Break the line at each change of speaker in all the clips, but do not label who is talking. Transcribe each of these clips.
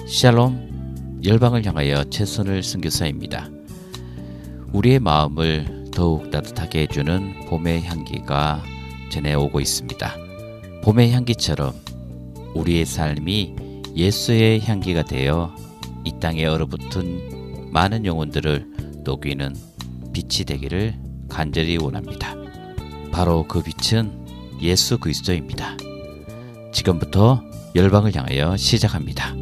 샬롬, 열방을 향하여 최선을 선교사입니다. 우리의 마음을 더욱 따뜻하게 해주는 봄의 향기가 전해오고 있습니다. 봄의 향기처럼 우리의 삶이 예수의 향기가 되어 이 땅에 얼어붙은 많은 영혼들을 녹이는 빛이 되기를 간절히 원합니다. 바로 그 빛은 예수 그리스도입니다. 지금부터 열방을 향하여 시작합니다.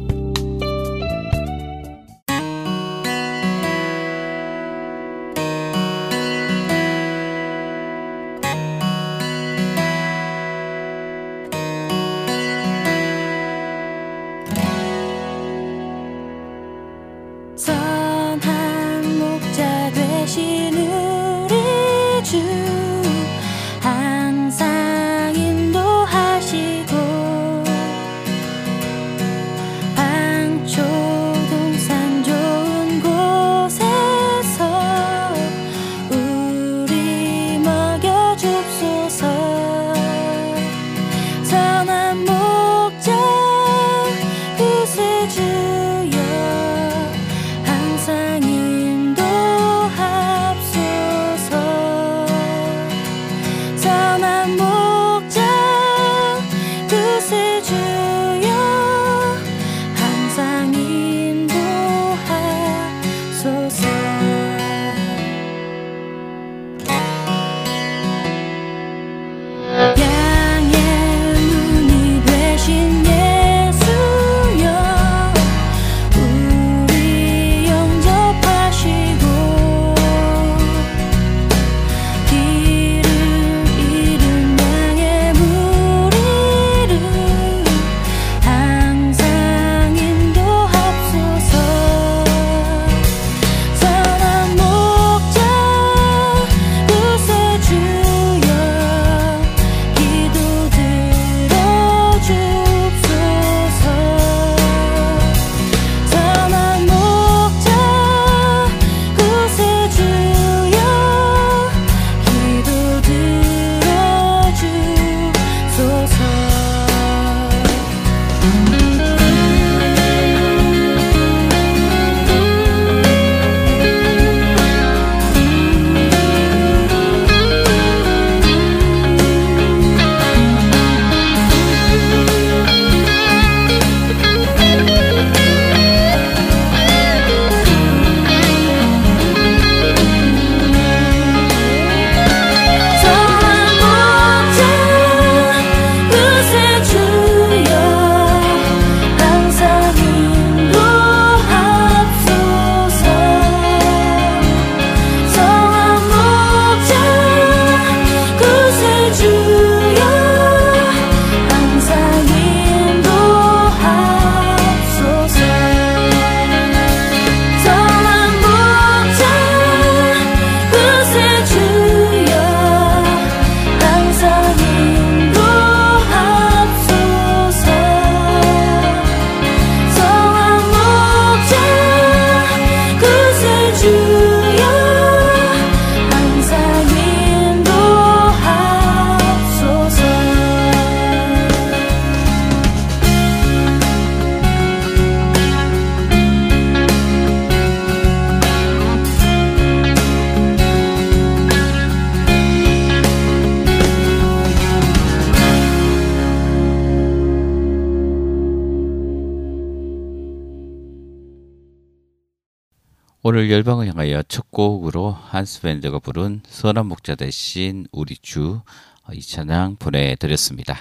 오늘 열방을 향하여 첫 곡으로 한스밴드가 부른 선한 목자 대신 우리 주 이 찬양 보내드렸습니다.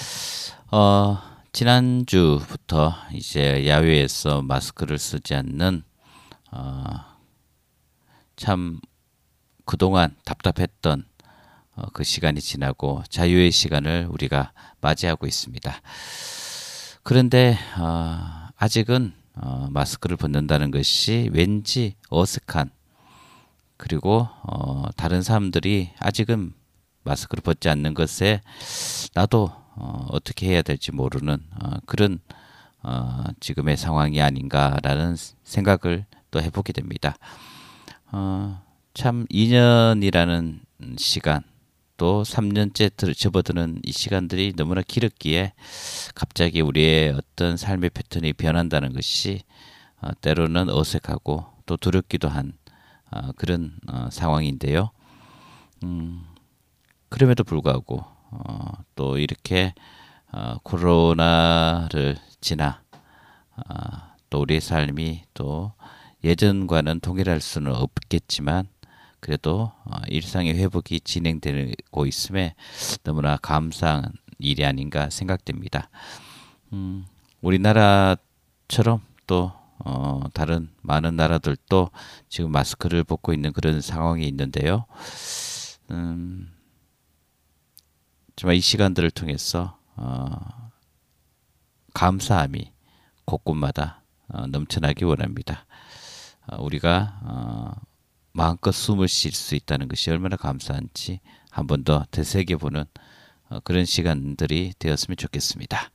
지난주부터 이제 야외에서 마스크를 쓰지 않는 참 그동안 답답했던 그 시간이 지나고 자유의 시간을 우리가 맞이하고 있습니다. 그런데 아직은 마스크를 벗는다는 것이 왠지 어색한, 그리고 다른 사람들이 아직은 마스크를 벗지 않는 것에 나도 어떻게 해야 될지 모르는 그런 지금의 상황이 아닌가라는 생각을 또 해보게 됩니다. 참 2년이라는 시간, 또 3년째 접어드는 이 시간들이 너무나 길었기에 갑자기 우리의 어떤 삶의 패턴이 변한다는 것이 때로는 어색하고 또 두렵기도 한 그런 상황인데요. 그럼에도 불구하고 또 이렇게 코로나를 지나 또 우리의 삶이 또 예전과는 동일할 수는 없겠지만 그래도 일상의 회복이 진행되고 있음에 너무나 감사한 일이 아닌가 생각됩니다. 우리나라처럼 또 다른 많은 나라들도 지금 마스크를 벗고 있는 그런 상황이 있는데요. 정말 이 시간들을 통해서 감사함이 곳곳마다 넘쳐나기 원합니다. 우리가 마음껏 숨을 쉴 수 있다는 것이 얼마나 감사한지 한 번 더 되새겨보는 그런 시간들이 되었으면 좋겠습니다.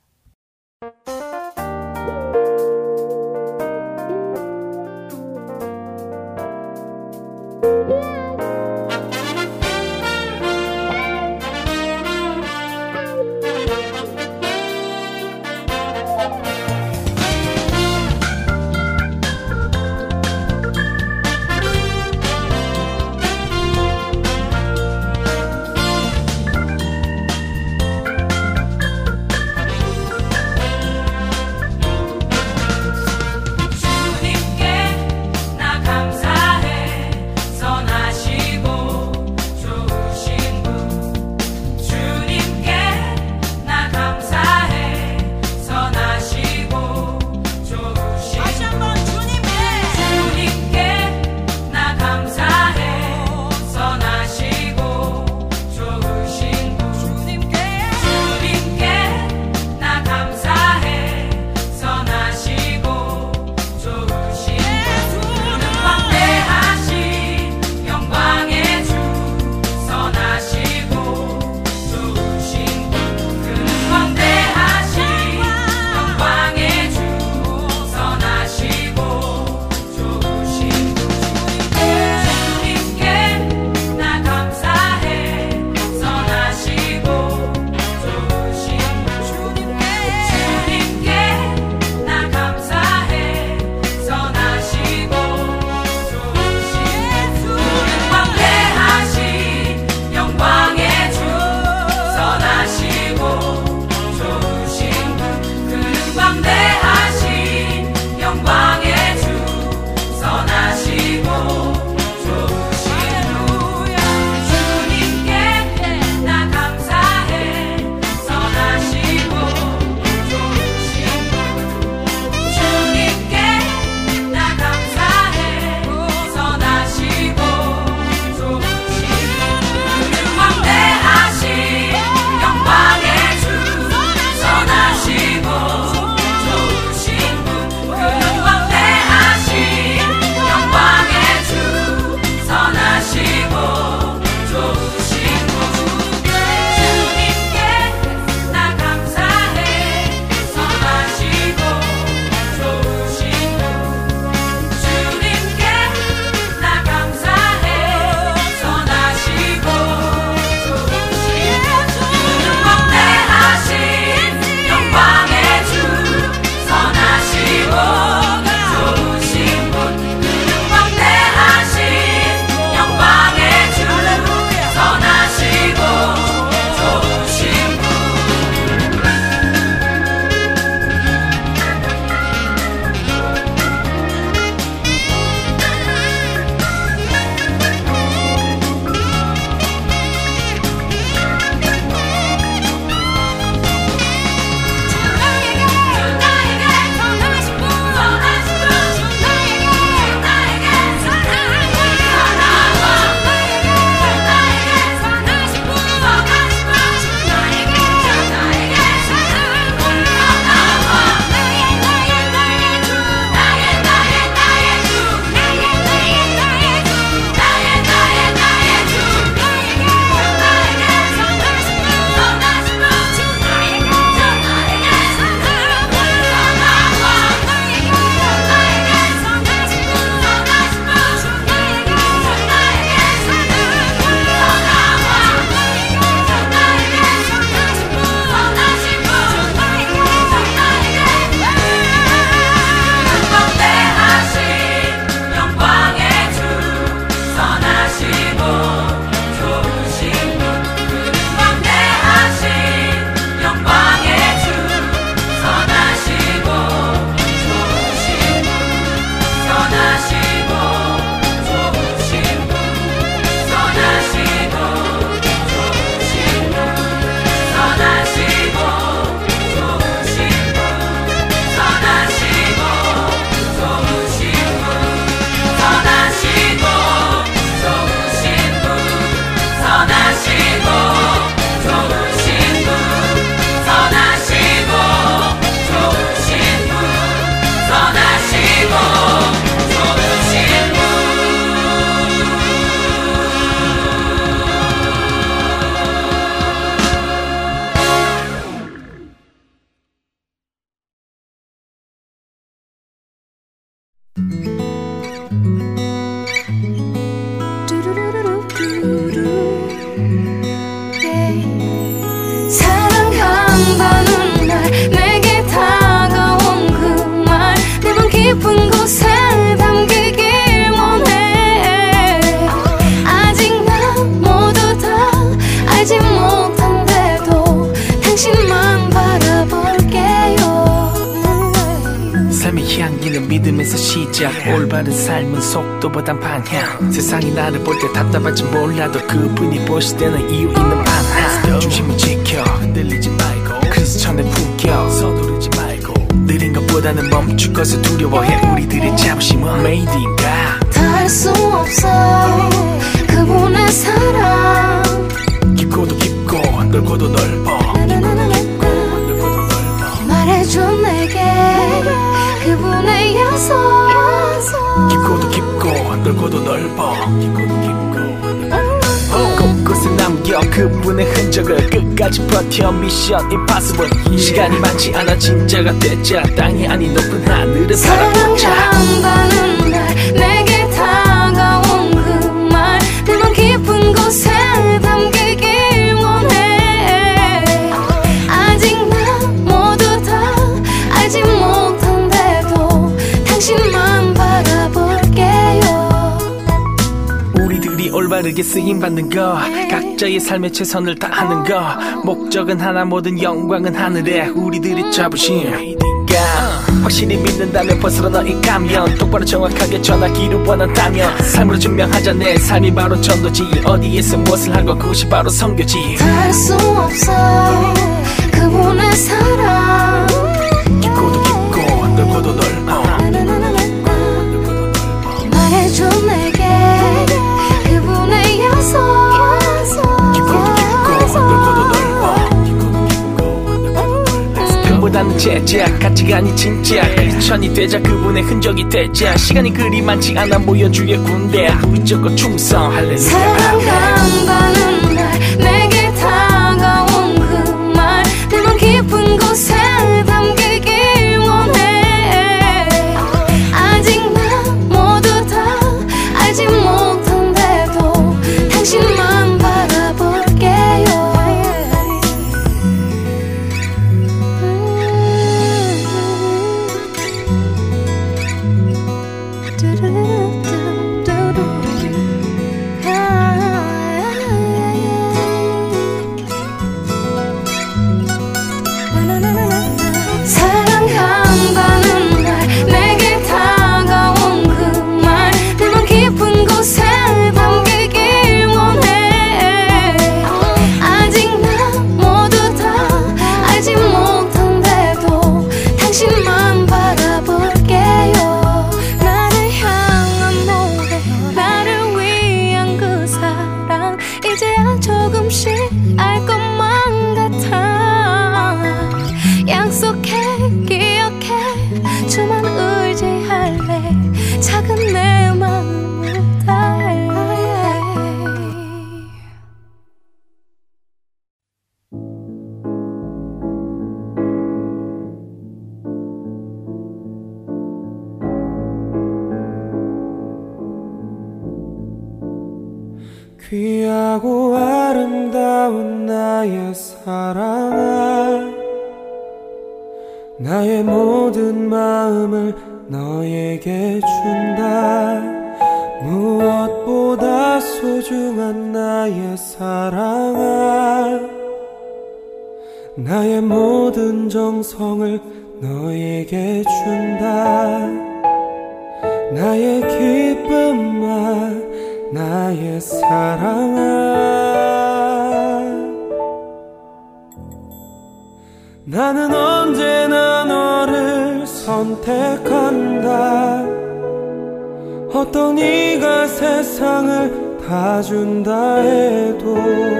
사랑한다는 날 내게 다가온 그 말 내 맘 깊은 곳에 담기길 원해. 아직 나 모두 다 알지 못한데도 당신만 바라볼게요.
삶의 향기는 믿음에서 시작. 올바른 삶은 속도보단 방향. 세상이 나를 볼 때 답답할지 몰라도 그분이 보실 때는 이유 있는 방향. 중심을 지켜 흔들리지 말고 크리스천의 품격 서두르지 말고 느린 것보다는 멈출 것을 두려워해. 우리들의 자부심은 made in God.
다 할 수 없어 그분의 사랑.
깊고도 깊고 넓고도 넓어.
말해줘 내게 그분의 약속.
깊고도 깊고 넓고도 넓어. 곳곳에 남겨 그분의 흔적을 끝까지 버텨. 미션 임파서블. 시간이 많지 않아 진짜가 되자. 땅이 아닌 높은 하늘을 바라보자.
사랑한다는 날 내게 다가온 그 말 내 맘 깊은 곳에 담기길 원해. 아직 나 모두 다 알지 못한데도 당신만 바라볼게요.
우리들이 올바르게 쓰임받는 거 각자의 삶에 최선을 다하는 거 목적은 하나 모든 영광은 하늘에. 우리들의 자부심 확실히 믿는다면 벗어나 너의 가면 똑바로 정확하게 전하기를 원한다면 삶으로 증명하자. 내 삶이 바로 전도지. 어디에서 무엇을 하건 그것이 바로 선교지.
다 할 수 없어 그분의 사랑.
깊고도 깊고 넓고도 넓어.
말해줘 내게 그분의 약속.
깊고도 깊고 넓고도 넓어. 뱀보다는 제자 가치가 아닌 진짜. 크리스천이 되자 그분의 흔적이 되자. 시간이 그리 많지 않아 모여 주의 군대. 무조건 충성 할렐루야.
사랑한다는 날 내게 다가온 그 말 내 맘 깊은 곳에 담기길 원해. 아직 나 모두 다 알지 못한데도 당신만 바라볼게요. 사랑한다는 날 내게 다가온 그 말 내 맘 깊은 곳에 담기길 원해. 아직 나 모두 다 알지 못한데도 당신만 바라볼게요. 나를 향한 노래 나를 위한 그 사랑 이제야 조금씩 알 것만 같아. 약속해 기억해 주만 의지할래. 작은 내 마음을 다해.
귀하고 아름다운 나의 사랑아, 나의 모든 마음을 너에게 준다. 무엇보다 소중한 나의 사랑아, 나의 모든 정성을 너에게 준다. 나의 기쁨아, 나의 사랑아, 나는 언제나 너를 선택한다. 어떤 이가 세상을 다 준다 해도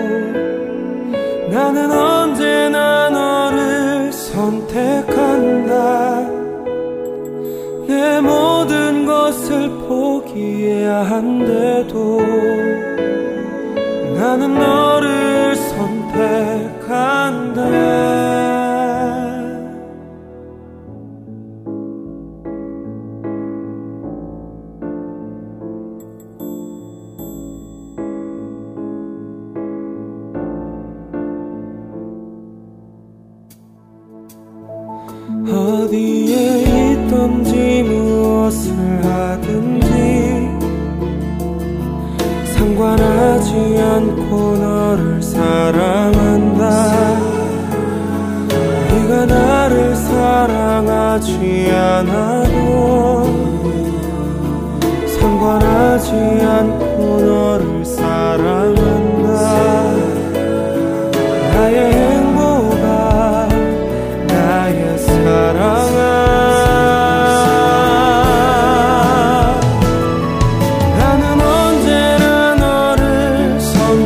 나는 언제나 너를 선택한다. 내 모든 것을 포기해야 한데도 나는 너를 선택한다. 사랑한다. 네가 나를 사랑하지 않아도 상관하지 않고 너를 사랑한다. 나의 행복아, 나의 사랑아, 나는 언제나 너를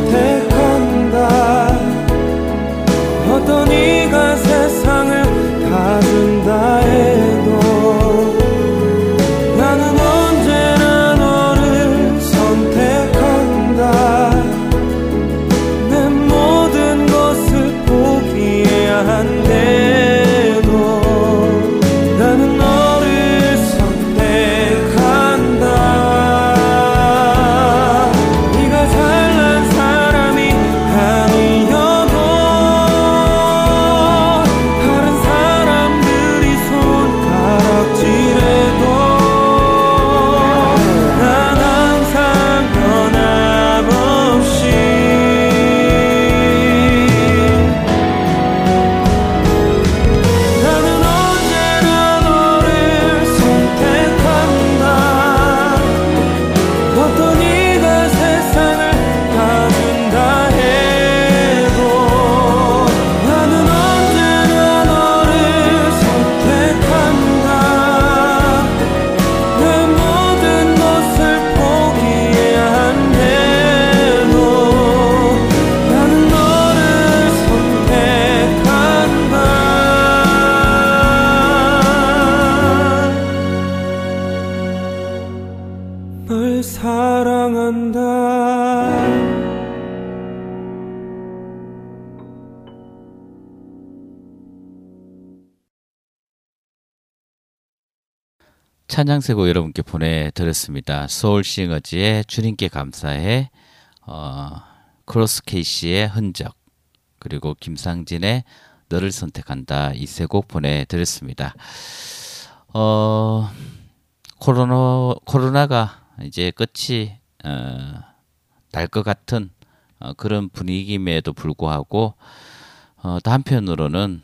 선택한다. 어떤 이가 세상을 다 준다 해도 나는 언제나 너를 선택한다. 내 모든 것을 포기해야 한대도 나는 너를 선택한다. 네가 잘난 사람이 아니어도 다른 사람들이 손가락질해도 난 항상 변함없이 나는 언제나 너를 선택한다. 어떤 이가 세상을 다 준다 해도 나는 언제나 너를 선택한다. 내 모든 것을 포기해야 한대도 나는 너를 선택한다. 널 사랑한다.
찬양세곡 여러분께 보내드렸습니다. 소울싱어즈의 주님께 감사해, 크로스 케이시의 흔적, 그리고 김상진의 너를 선택한다, 이 세 곡 보내드렸습니다. 코로나가 이제 끝이 날 것 같은 그런 분위기임에도 불구하고 또 한편으로는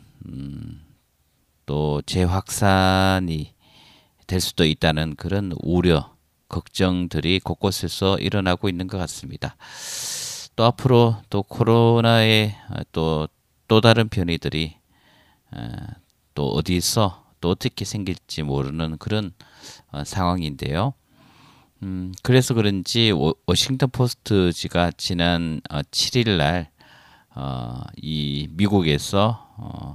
또 재확산이 될 수도 있다는 그런 우려, 걱정들이 곳곳에서 일어나고 있는 것 같습니다. 또 앞으로 또 코로나의 또 다른 변이들이 또 어디서 또 어떻게 생길지 모르는 그런 상황인데요. 그래서 그런지 워싱턴 포스트지가 지난 7일 날 이 미국에서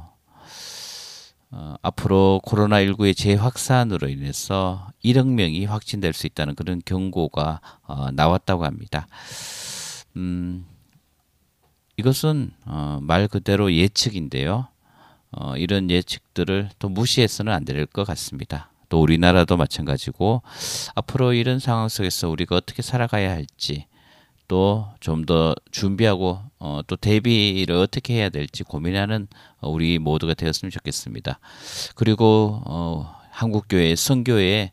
앞으로 코로나19의 재확산으로 인해서 1억 명이 확진될 수 있다는 그런 경고가 나왔다고 합니다. 이것은 말 그대로 예측인데요. 이런 예측들을 또 무시해서는 안 될 것 같습니다. 또 우리나라도 마찬가지고 앞으로 이런 상황 속에서 우리가 어떻게 살아가야 할지, 또 좀 더 준비하고 또 대비를 어떻게 해야 될지 고민하는 우리 모두가 되었으면 좋겠습니다. 그리고 한국교회 선교의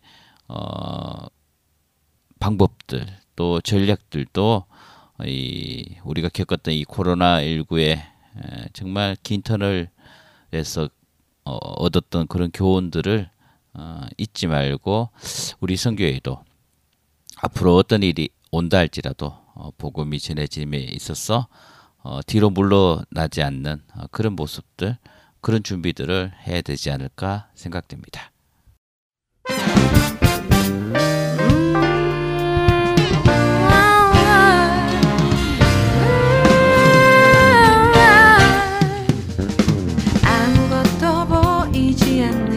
방법들, 또 전략들도 우리가 겪었던 이 코로나19의 정말 긴 터널에서 얻었던 그런 교훈들을 잊지 말고 우리 선교회도 앞으로 어떤 일이 온다 할지라도 복음이 전해짐에 있어서 뒤로 물러나지 않는 그런 모습들, 그런 준비들을 해야 되지 않을까 생각됩니다.
아무것도 보이지 않는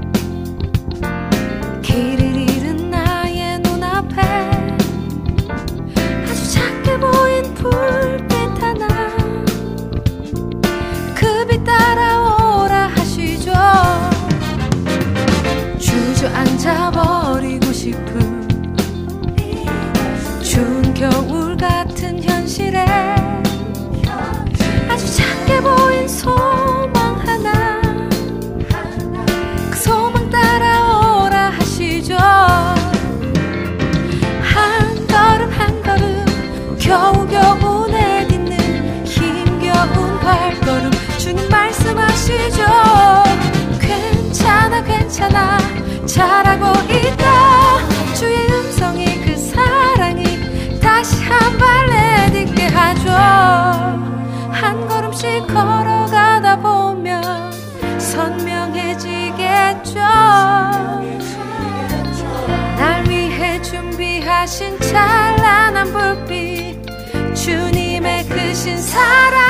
길을 잃은 나의 눈앞에 아주 작게 보인 불빛 하나, 그 빛 따라오라 하시죠. 주저앉아버리고 싶은 추운 겨울 같은 현실에 아주 작게 보인 소망 하나, 그 소망 따라오라 하시죠. 한 걸음 한 걸음 겨우겨우 내딛는 힘겨운 하신 찬란한 불빛 주님의 크신 사랑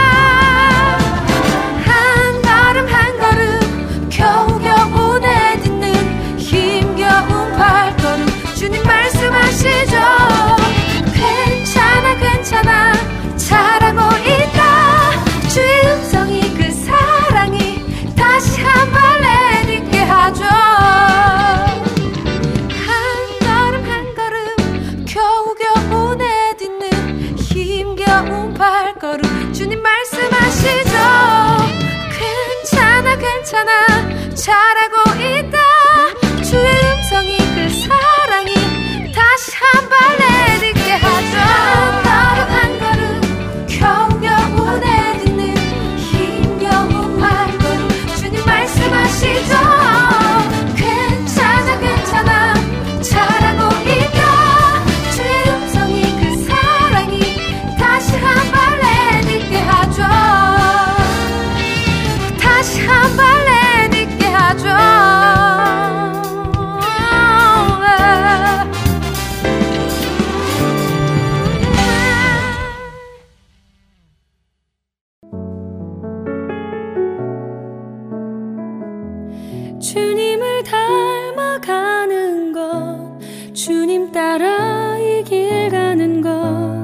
한 걸음 한 걸음 겨우겨우 내딛는 힘겨운 발걸음 주님 말씀하시죠 괜찮아 괜찮아 잘하고 있다 주의 음성이 그 사랑이 다시 한번 내딛게 하죠 한 걸음 한 걸음 겨우겨우 내딛는 힘겨운 발걸음 주님 말씀하시죠 괜찮아 괜찮아 잘하고 있다 주의 음성이 그 사랑이 다시 한번 내딛게 하죠 한 걸음 한 걸음 겨우겨우 내딛는 힘겨운 발걸음 주님 말씀하시죠 괜찮아 괜찮아 잘하고 있다 주의 음성이 그 사랑이 다시 한번 내딛게 하죠 다시 한번 내딛게 하죠
주님을 닮아가는 것 주님 따라 이 길 가는 것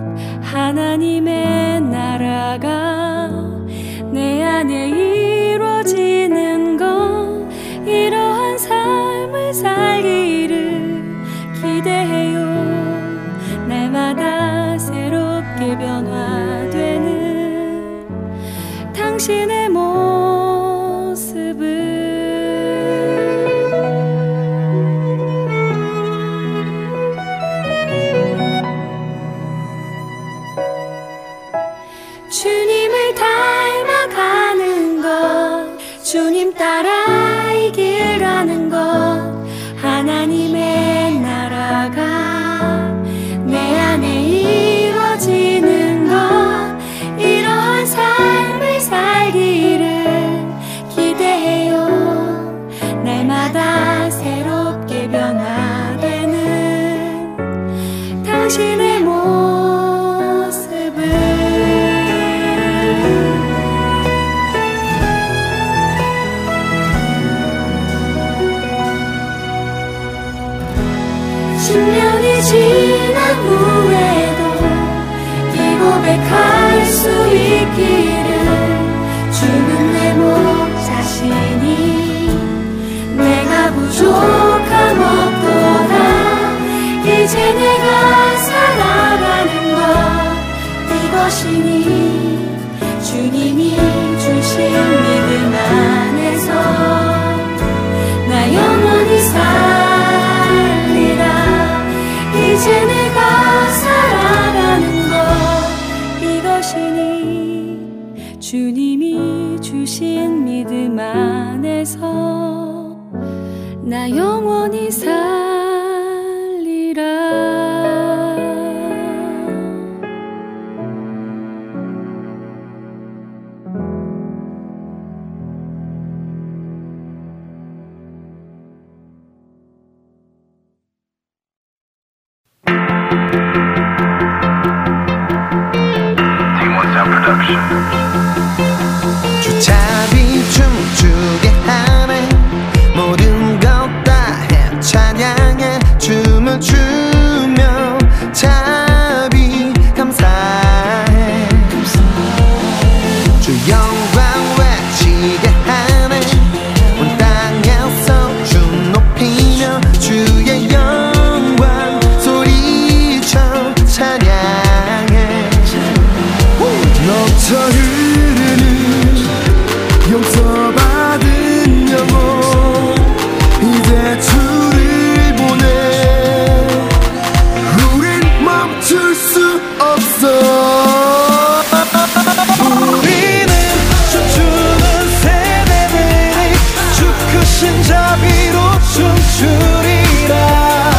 하나님의 나라가 내 안에 이루어지는 것 이러한 삶을 살기를 기대해요 날마다 새롭게 변화되는 당신의 모습을 주님을 닮아가는 것 주님 따라 이 길 가는 것 하나님의 나라가 내 안에 이루어지는 것 이러한 삶을 살기를 기대해요 날마다 새롭게 변화되는 당신의 모습을 10년이 지난 후에도 이 고백할 수 있기를 주는 내 몸 자신이 내가 부족함 없도다 이제 내가 살아가는 것 이것이니 주님이 주신 믿음 안에서 나 영원히 살리라 이제 내가 살아가는 것 이것이니 주님이 주신 믿음 안에서 나 영원히 살리라
주잡이 춤추게 하네 모든 것 다 해 찬양해 춤을 추며 자비 감사해 주 영광 외치게 하네 온 땅에서 주 높이며 주의 영광 소리쳐 찬양해 넘쳐 흐르는 용서받은 영혼 이제 주를 보내 우린 멈출 수 없어 우리는 춤추는 세대들이 주 크신 자비로 춤추리라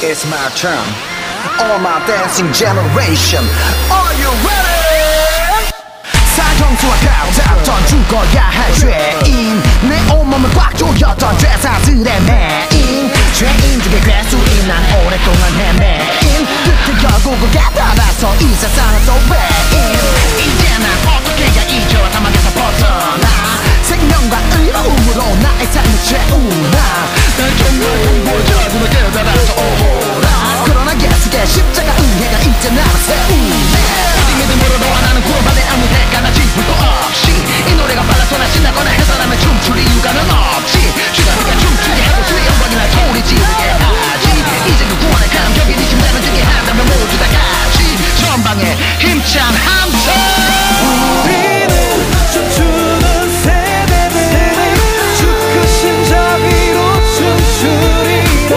It's my turn. All my dancing generation. Are you ready? 사형수와 같았던 죽어야 할 죄인 내 온몸을 꽉 조였던 죄사들의 메인 죄인 중에 괴수인 난 오랫동안 헤매인 끝을 결국은 깨달아서 이 세상은 so vain 이제 난 어떻게 해야 이 결함에서 벗어나 생명과 의로움으로 나의 삶을 채우나 날 정말 행복하고 나 깨달아서 오라 그러나 예수의 십자가 은혜가 이제 나를 세우네 어디든 물어도 나는 구원받을 아무 대가나 지불도 없이 이 노래가 빨라서나 신나거나 해서라면 춤출 이유가는 없지 주가 네가 춤추게 하고 주의 영광이나 소리 지르게 하지 이제 그 구원의 감격이 네 심장을 뜨게 한다면 모두 다 같이 전방에 힘찬 함성
우리는 춤추는 세대들 주 크신 자비로 춤추리라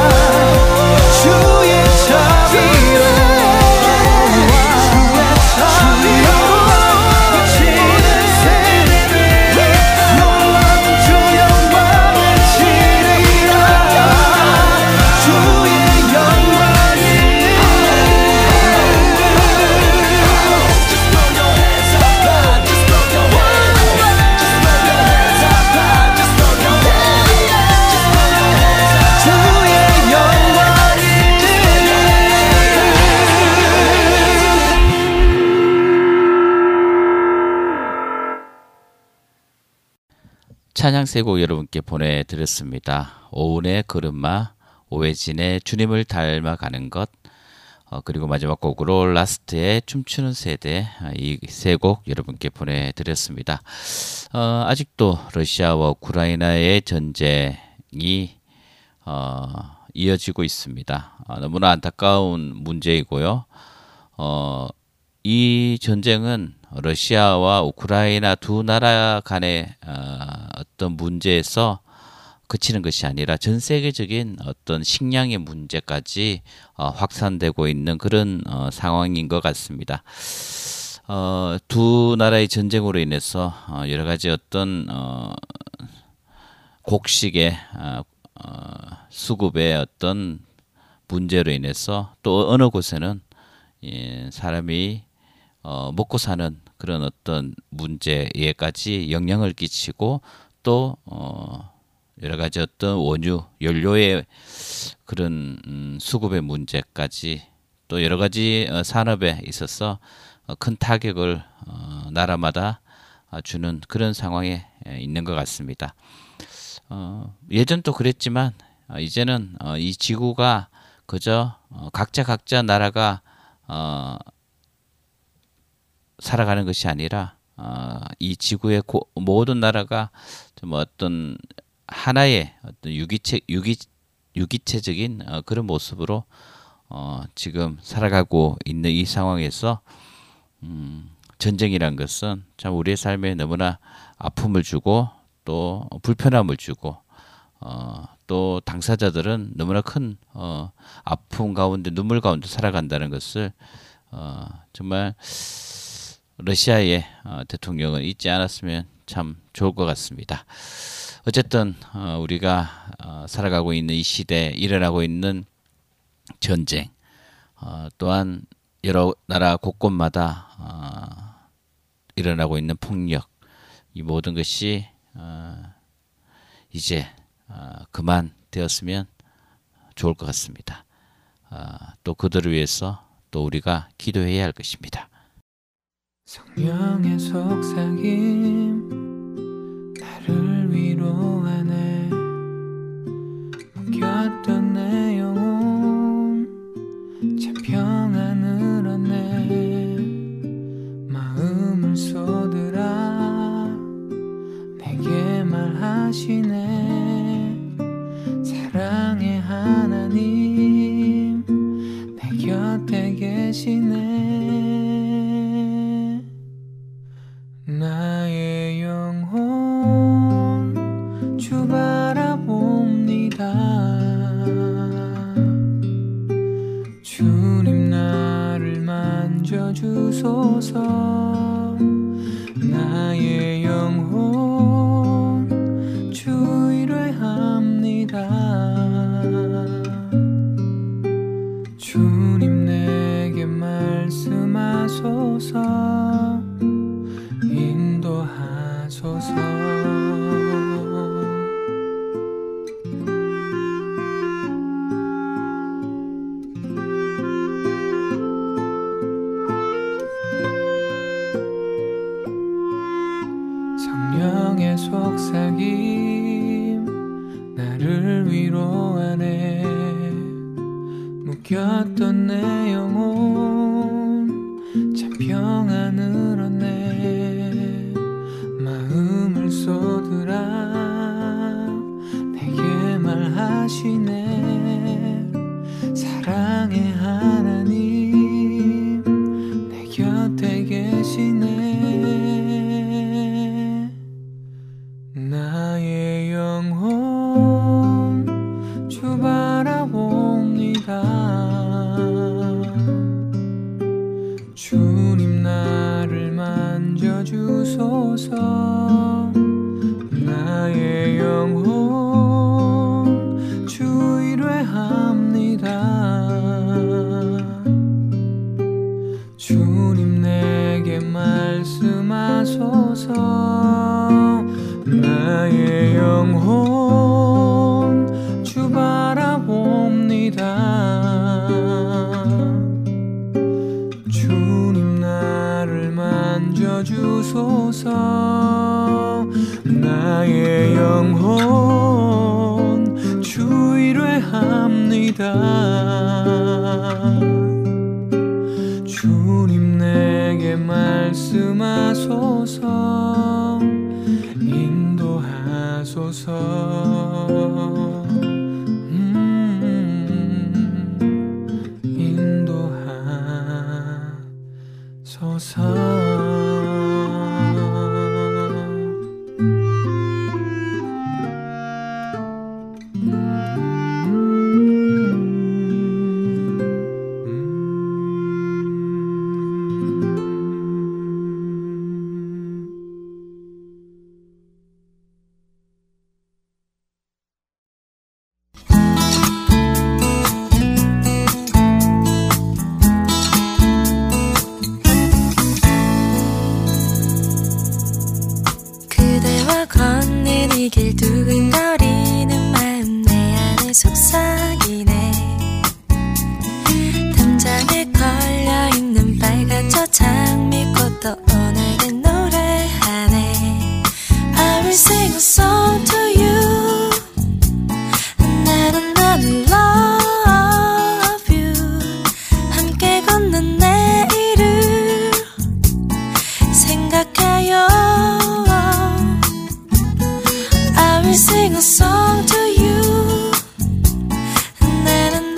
주의 자비로
찬양 세 곡 여러분께 보내드렸습니다. 오은의 걸음마, 오해진의 주님을 닮아가는 것, 그리고 마지막 곡으로 라스트의 춤추는 세대, 이 세 곡 여러분께 보내드렸습니다. 아직도 러시아와 우크라이나의 전쟁이 이어지고 있습니다. 너무나 안타까운 문제이고요. 이 전쟁은 러시아와 우크라이나 두 나라 간의 어떤 문제에서 그치는 것이 아니라 전 세계적인 어떤 식량의 문제까지 확산되고 있는 그런 상황인 것 같습니다. 두 나라의 전쟁으로 인해서 여러 가지 어떤 곡식의 수급의 어떤 문제로 인해서 또 어느 곳에는 사람이 먹고 사는 그런 어떤 문제에까지 영향을 끼치고 또 여러 가지 어떤 원유, 연료의 그런 수급의 문제까지 또 여러 가지 산업에 있어서 큰 타격을 나라마다 주는 그런 상황에 있는 것 같습니다. 예전도 그랬지만 이제는 이 지구가 그저 각자 나라가 살아가는 것이 아니라 이 지구의 모든 나라가 좀 어떤 하나의 어떤 유기체적인 그런 모습으로 지금 살아가고 있는 이 상황에서 전쟁이란 것은 참 우리의 삶에 너무나 아픔을 주고 또 불편함을 주고 또 당사자들은 너무나 큰 아픔 가운데 눈물 가운데 살아간다는 것을 정말 러시아의 대통령은 잊지 않았으면 참 좋을 것 같습니다. 어쨌든 우리가 살아가고 있는 이 시대에 일어나고 있는 전쟁 또한 여러 나라 곳곳마다 일어나고 있는 폭력 이 모든 것이 이제 그만 되었으면 좋을 것 같습니다. 또 그들을 위해서 또 우리가 기도해야 할 것입니다.
성령의 속삭임 나를 위로하네 묶였던 내 영혼 참 평안을 얻네 마음을 쏟으라 내게 말하시네 사랑의 하나님 내 곁에 계시네 나의 영혼 주 바라봅니다 주님 나를 만져주소서 나의 영혼 주 의뢰합니다 나를 위로하네. 묶였던 내 영혼 참 평안을 얻네. 마음을 쏟으라 내게 말하시네. 사랑의 하나님 내 곁에 계시네. 나의 영혼 주 바라봅니다. 주님 나를 만져주소서. 나의 영혼 주 의뢰합니다. 주님 내게 말씀하소서. 나의 영혼 주 바라봅니다. 주님 나를 만져주소서. 나의 영혼 주 의뢰합니다. 주님 내게 말씀하소서. 인도하소서. 인도하소서.
길 두근거리는 마음 내 안에 속삭이네. 담장에 걸려있는 빨간 저 장미꽃도 오늘은 노래하네. I will sing a song to you. 나는 love you. 함께 걷는 내일을 생각하여 I will sing a song to you. 나는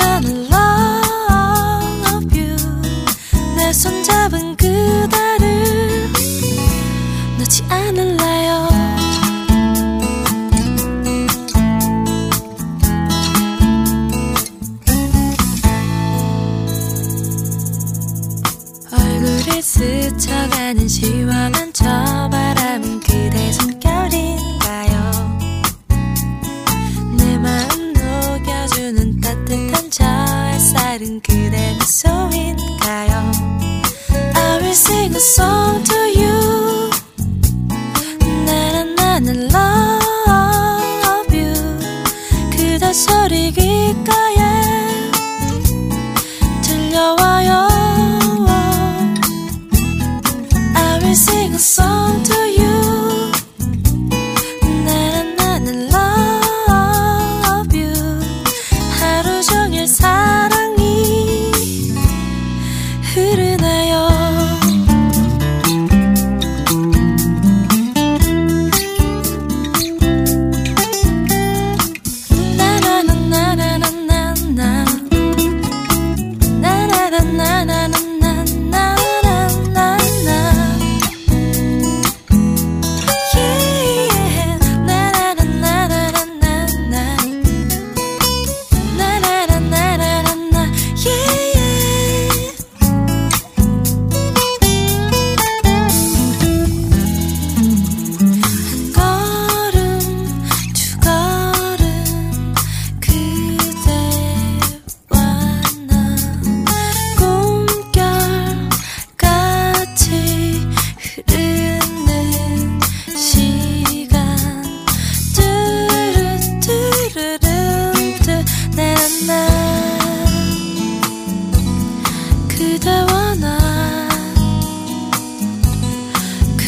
love you. 내 손잡은 그대를 놓지 않을래요. 얼굴을 스쳐가는 시원한 저 바람은 그대 숨결인가요? 내 마음 녹여주는 따뜻한 저 햇살은 그대 미소인가요? I will sing a song to you. 나는 love you. 그대 소리 귓가에 들려와요. I will sing a song to you. 나는 love you. 하루 종일 사랑이 흐르나요.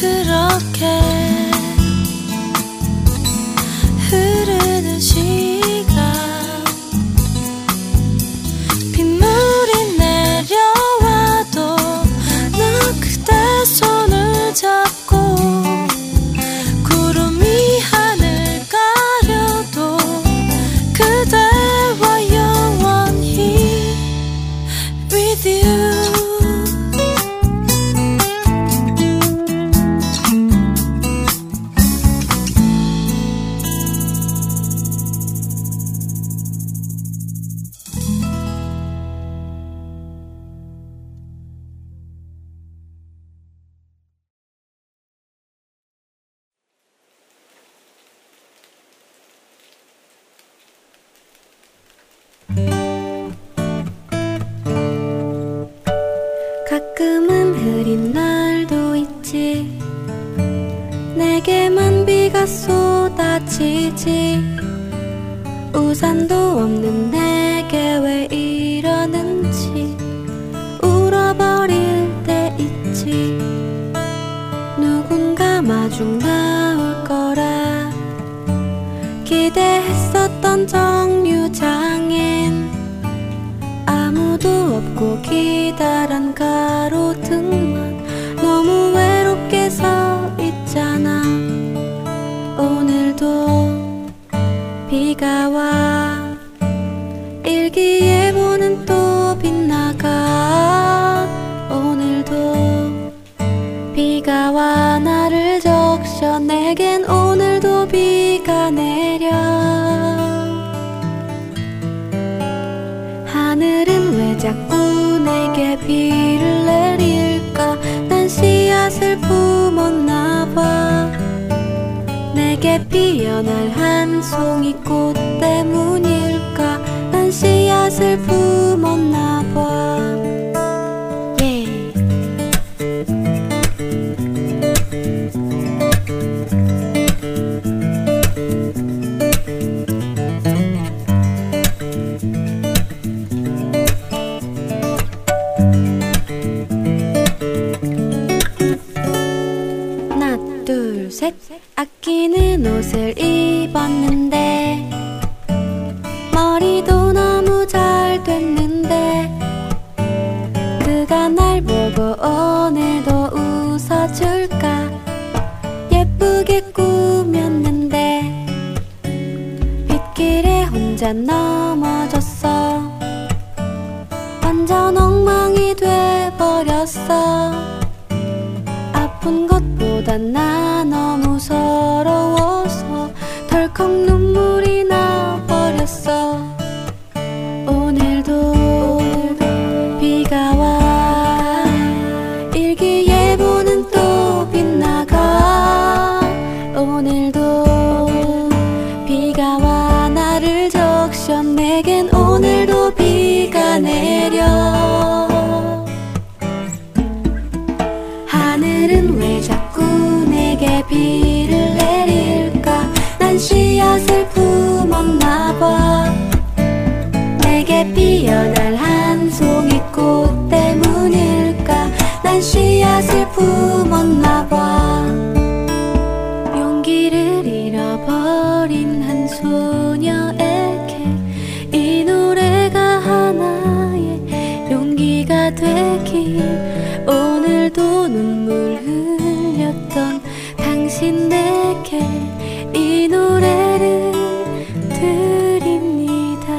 그렇게 흐르는 시간
우산도 없는 내게 왜 이러는지 울어버릴 때 있지. 누군가 마중 나올 거라 기대했었던 정류장엔 아무도 없고 기다란 가로등만 너무 외롭게 서 있잖아. 오늘도 비가 와 일기예보는 또 빗나가. 오늘도 비가 와 나를 적셔 내겐 오늘도 비가 내려. 하늘은 왜 자꾸 내게 비를 내릴까. 난 씨앗을 품었나 봐. 내게 피어날 한 송이 꽃 때문일까. 난 씨앗을 품었나 봐. 하나 둘 셋. 아끼는 옷을 입었는데 머리도 너무 잘 됐는데 그가 날 보고 오늘도 웃어줄까. 예쁘게 꾸몄는데 빗길에 혼자 넘어졌어. 완전 엉망이 돼버렸어. 아픈 것보다 나 너무 서러워서 덜컥 눈물이 나버렸어. 오늘도 비가 와 일기예보는 또 빗나가. 오늘도 비가 와 나를 적셔 내겐 오늘도 비가 내려. 하늘은 왜 자꾸 내게 비를 내릴까. 난 씨앗을 품었나 봐. 내게 피어날 한 송이 꽃 때문일까. 난 씨앗을 품었나 봐. 용기를 잃어버린 한 소녀에게 이 노래가 하나의 용기가 되길. 오늘도 눈물 흘렸던 당신 내게 이 노래를 드립니다.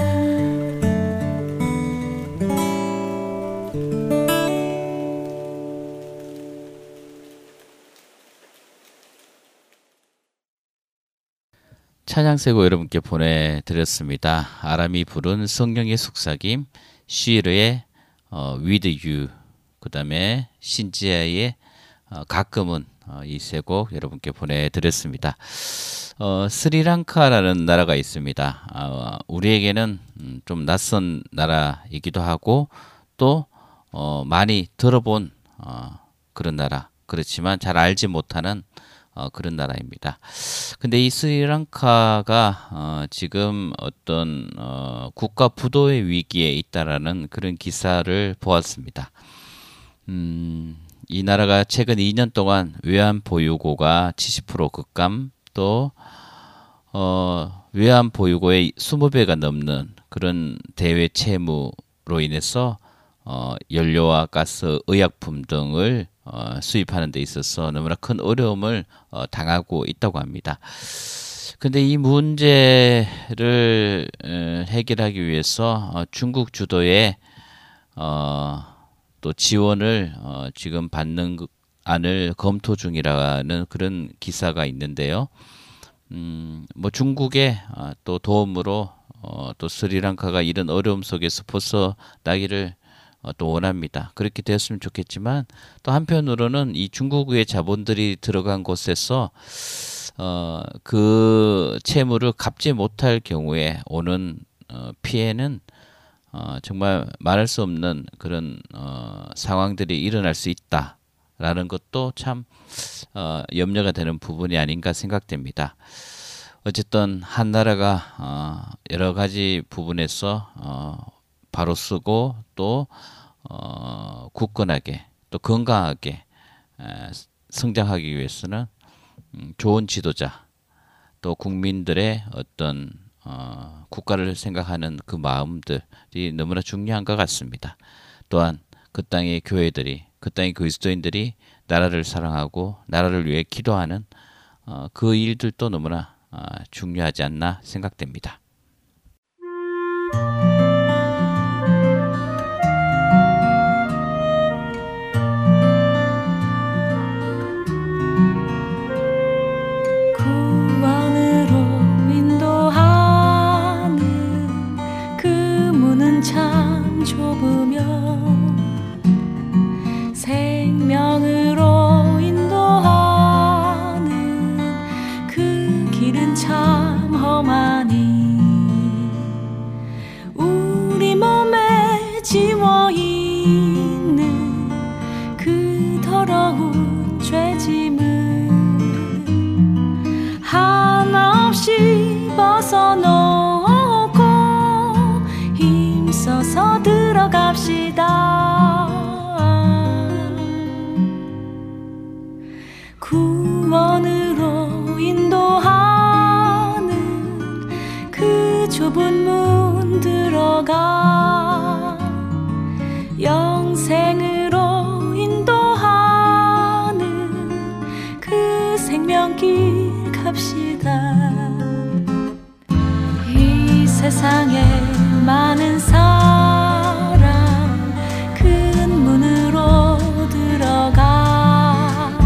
찬양세고 여러분께 보내드렸습니다. 아람이 부른 성령의 속삭임, 쉬르의 With You, 그 다음에 신지아의 가끔은, 이 세 곡 여러분께 보내드렸습니다. 스리랑카라는 나라가 있습니다. 우리에게는 좀 낯선 나라이기도 하고 또 많이 들어본 그런 나라, 그렇지만 잘 알지 못하는 그런 나라입니다. 근데 이 스리랑카가 지금 어떤 국가 부도의 위기에 있다라는 그런 기사를 보았습니다. 이 나라가 최근 2년 동안 외환 보유고가 70% 급감, 또 외환 보유고의 20배가 넘는 그런 대외 채무로 인해서 연료와 가스, 의약품 등을 수입하는 데 있어서 너무나 큰 어려움을 당하고 있다고 합니다. 근데 이 문제를 해결하기 위해서 중국 주도의 또 지원을 지금 받는 안을 검토 중이라는 그런 기사가 있는데요. 뭐 중국의 또 도움으로 또 스리랑카가 이런 어려움 속에서 벗어나기를 또 원합니다. 그렇게 되었으면 좋겠지만 또 한편으로는 이 중국의 자본들이 들어간 곳에서 그 채무를 갚지 못할 경우에 오는 피해는 정말 말할 수 없는 그런 상황들이 일어날 수 있다라는 것도 참 염려가 되는 부분이 아닌가 생각됩니다. 어쨌든 한 나라가 여러 가지 부분에서 바로 쓰고 또 굳건하게 또 건강하게 성장하기 위해서는 좋은 지도자 또 국민들의 어떤 국가를 생각하는 그 마음들이 너무나 중요한 것 같습니다. 또한 그 땅의 교회들이 그 땅의 그리스도인들이 나라를 사랑하고 나라를 위해 기도하는 그 일들도 너무나 중요하지 않나 생각됩니다.
구원으로 인도하는 그 문은 참 좁으며 생명으로 인도하는 그 길은 참 험하니 우리 몸에 지워 있는 그 더러운 죄짐을 하나 없이 벗어놓고 힘써서 들어갑시다. 구원으로 인도하는 그 좁은 문 들어가 영생으로 인도하는 그 생명길 갑시다. 이 세상에 많은 사람 큰 문으로 들어가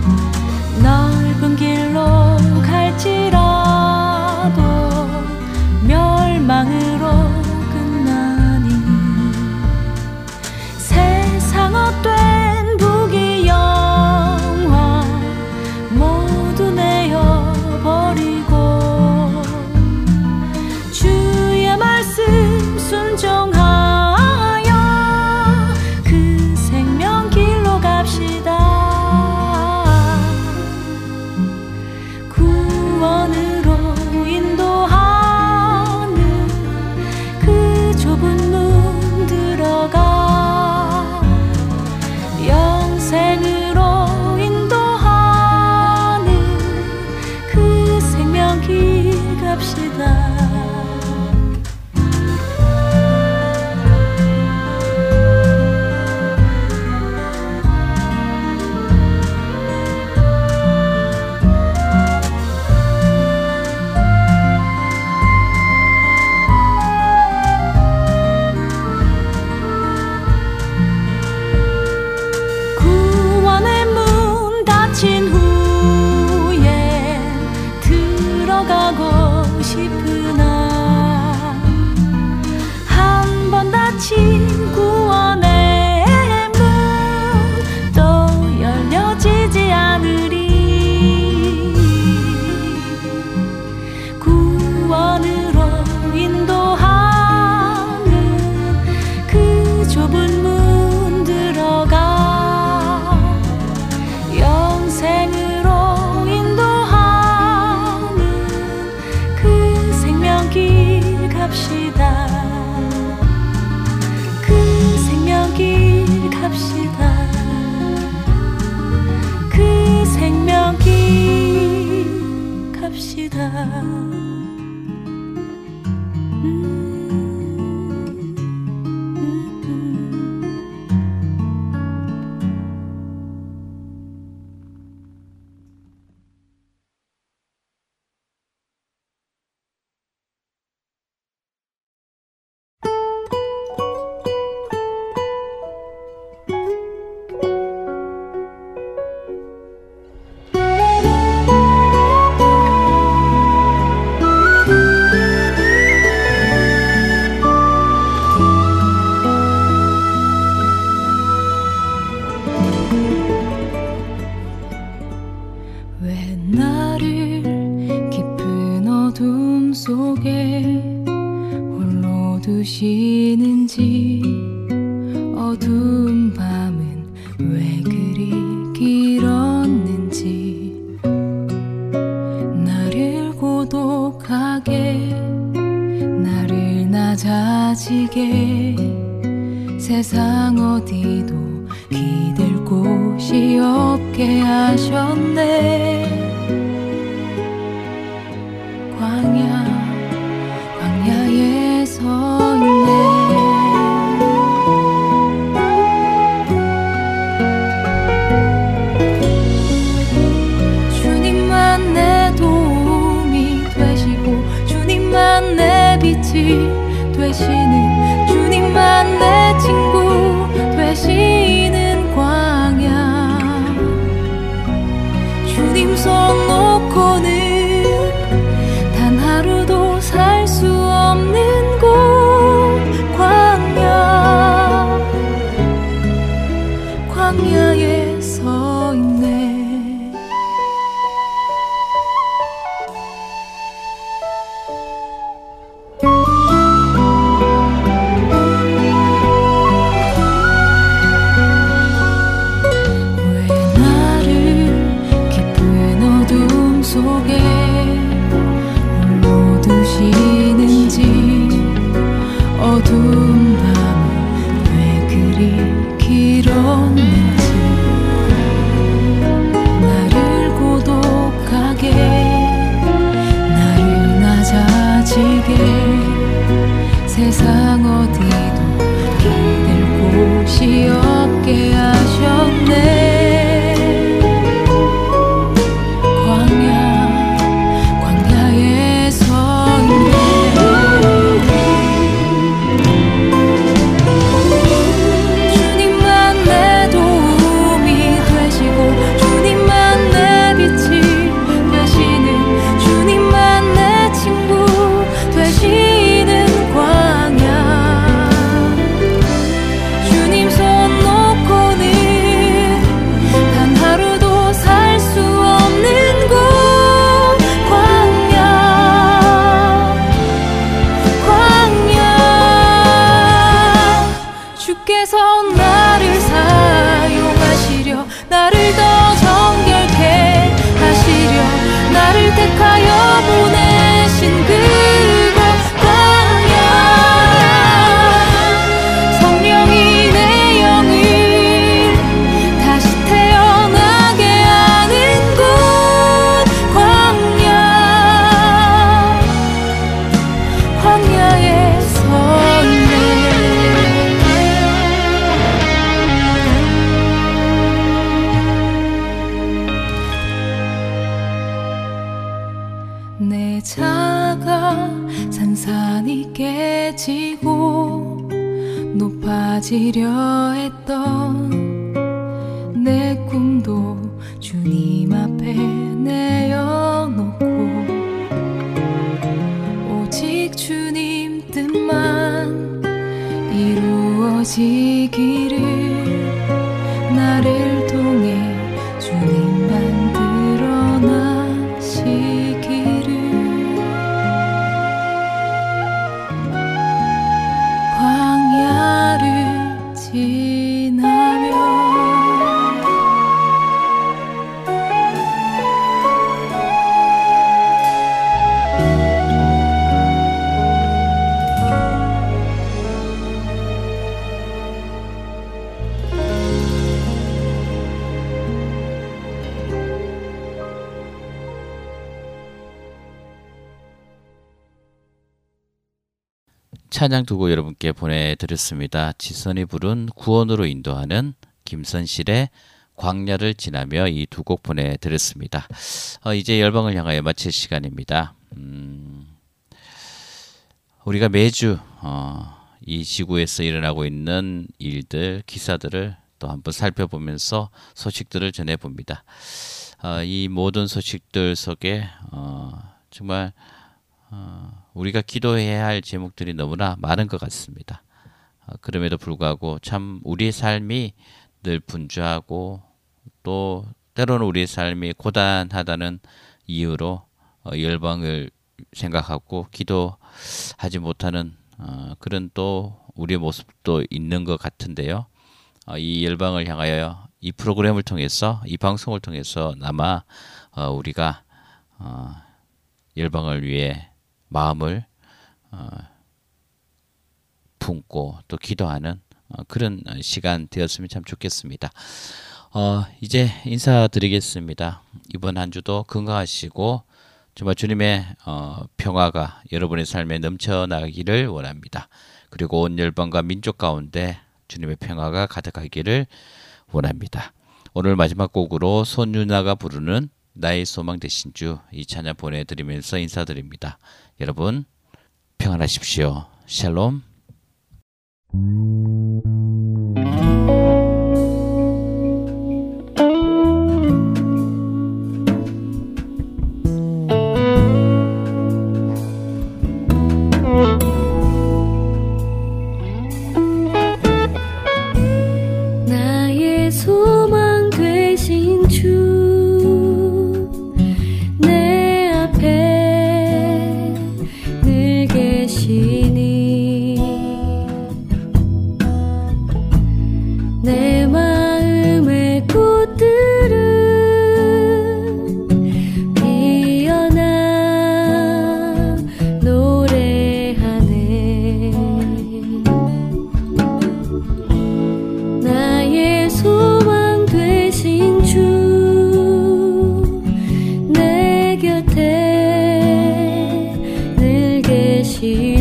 넓은 길로 갈지라도 멸망으로 끝나니 세상 헛된 부귀 영화 모두 내어버리고 주의 말씀 순종하여 그 생명길로 갑시다. 구원으로 인도하는 그 좁은 문 들어가 영생으로 인도하는 그 생명길 갑시다. 구원의 문 닫힌 후에 들어가고 싶으나 한 번 닫힌 구원의 문 또 열려지지 않으리. 구원으로 인도하는 그 좁은 문 들어가 영생으로 인도하는 그 생명길 갑시다. 그 생명길 갑시다. 그 생명길 갑시다. 왜 나를 깊은 어둠 속에 홀로 두시는지 어두운 밤은 왜 그리 길었는지 나를 고독 낮아지게 세상 어디도 기댈 곳이 없게 하셨네. 광야에 서 있네. 주님만 내 도움이 되시고 주님만 내 빛이 되시는, 주님만 내 친구 되시는 광야. 주님 손 놓고는 단 하루도 살 수 없는 곳, 광야에 서 있네. 왜 나를 깊은 어둠 속에 홀로 두시는지, 어두운 밤은 왜 그리 길었는지, 나를 고독하게, 나를 낮아지게 세상 어디도 기댈 곳이 없게 하셨네. 광야에 서 있네. 주님만 내 도움이 되시고 주님만 내 빛이 되시는, 주님만 내 친구 되시는 광야. 주님 손 놓고는 단 하루도 살 수 없는 곳, 주께서 나를 사용하시려, 나를 더 정결케 하시려, 나를 택하여 보내신 그곳 광야. 성령이 내 영을 다시 태어나게 하는 곳, 광야에 서 있네. 내 자가 산산이 깨지고 높아지려 했던 내 꿈도 주님 앞에 내어놓고, 오직 주님 뜻만 이루어지기를, 나를 통해 주님만 드러나시기를. 광야를 지나며
찬양 두 곡 여러분께 보내드렸습니다. 지선이 부른 구원으로 인도하는 김선실의 광야를 지나며 이 두 곡 보내드렸습니다. 이제 열방을 향하여 마칠 시간입니다. 우리가 매주 이 지구에서 일어나고 있는 일들, 기사들을 또 한번 살펴보면서 소식들을 전해봅니다. 이 모든 소식들 속에 정말 우리가 기도해야 할 제목들이 너무나 많은 것 같습니다. 그럼에도 불구하고 참 우리의 삶이 늘 분주하고 또 때로는 우리의 삶이 고단하다는 이유로 열방을 생각하고 기도하지 못하는 그런 또 우리의 모습도 있는 것 같은데요. 이 열방을 향하여 이 프로그램을 통해서, 이 방송을 통해서 우리가 열방을 위해 마음을 품고 또 기도하는 그런 시간 되었으면 참 좋겠습니다. 이제 인사드리겠습니다. 이번 한 주도 건강하시고 정말 주님의 평화가 여러분의 삶에 넘쳐나기를 원합니다. 그리고 온 열방과 민족 가운데 주님의 평화가 가득하기를 원합니다. 오늘 마지막 곡으로 손유나가 부르는 나의 소망 되신 주, 이 찬양 보내드리면서 인사드립니다. 여러분 평안하십시오. 샬롬.
나의 소망 되신 주 내 앞에 늘 계시니 내 마음의 꽃들은 피어나 노래하네. 나의 소망 되신 주 내 곁에 늘 계시